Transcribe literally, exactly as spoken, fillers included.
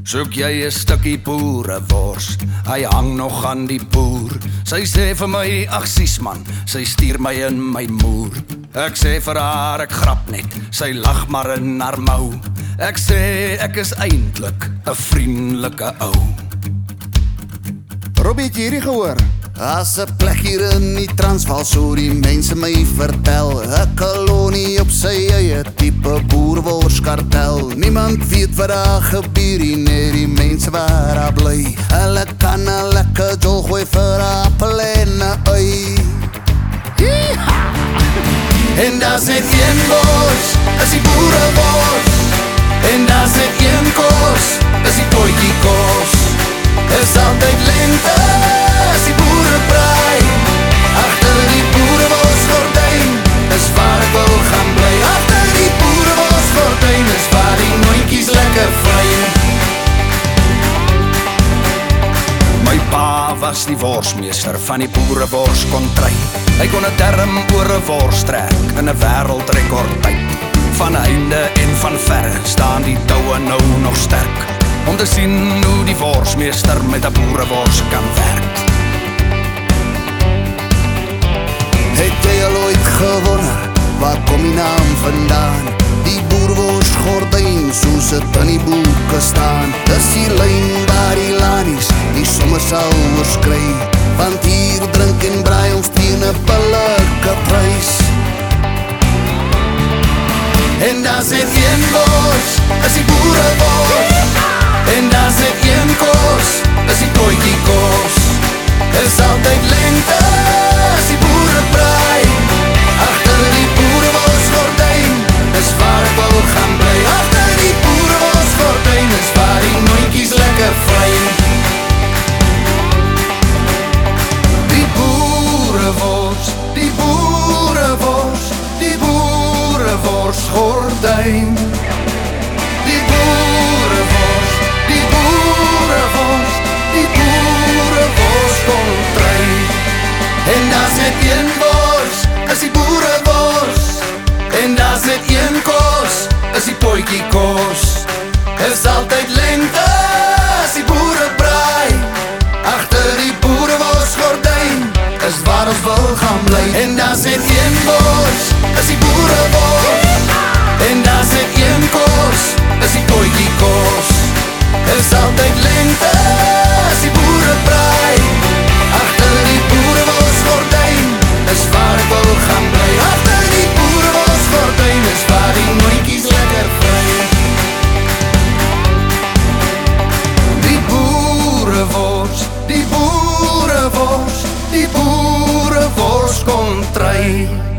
Soek jy 'n stukkie boerewors, hy hang nog aan die boer. Sy sê vir my, ag sies man, sy stuur my in my moer. Ek sê vir haar, ek grap net, sy lag maar in haar mou. Ek sê, ek is eintlik 'n vriendelike ou. Robbie, het jy hierdie gehoor? As 'n plek hier in die Transvaal, so die mense my vertel, 'n kolonie op sy eie tipe boerworskartel. Niemand weet wat daar gebeur hier, net die mense waar daar bly. Hulle kan 'n lekker jol gooi vir 'n appel en 'n ei. En daar's net een bos, is die boerewors. En daar's net een kos, is die potjie kos. Is altyd lente, is die boerebraai. Agter die boereworsgordyn is waar ek wil gaan bly. Agter die boereworsgordyn is waar die nooitjies lekker vry. My pa was die worsmeester van die boereworskontry. Hy kon 'n term oor 'n wors trek in 'n wêreldrekordtyd. Van heinde en van verre staan die toue nou nog sterk, om te sien hoe die worsmeester met 'n boerewors kan werk. Het jy al ooit gewonder, waar kom die naam vandaan? Die boerworsgordyn, soos het in die boeke staan. Dis die lyn waar die lanies die somme sal oorskry. Want hier drink en braai ons teen 'n billike prys. En daar's net een bos, is die boerewors. En daar's net een kos, is die potjie kos. Is altyd lente, is die boerebraai. Agter die boereworsgordyn is waar ek wil gaan bly. Agter die boereworsgordyn is waar die nooitjies lekker vry. Die boerewors, die boerewors, die boereworsgordyn. Die boerewors, die boerewors, die boereworskontry. En daar's net een bos, is die boerewors. En daar's net een kos, is die potjie kos. Is altyd lente, is die boerebraai. Agter die boereworsgordyn is waar ons wil gaan bly. En daar's net een bos, is die boerewors. En daar's net een kos, is die potjie kos. Is altyd lente, is die boerebraai. Agter die boereworsgordyn is waar ek wil gaan bly. Agter die boereworsgordyn is waar die nooitjies lekker vry. Die boerewors, die boerewors, die boereworskontry.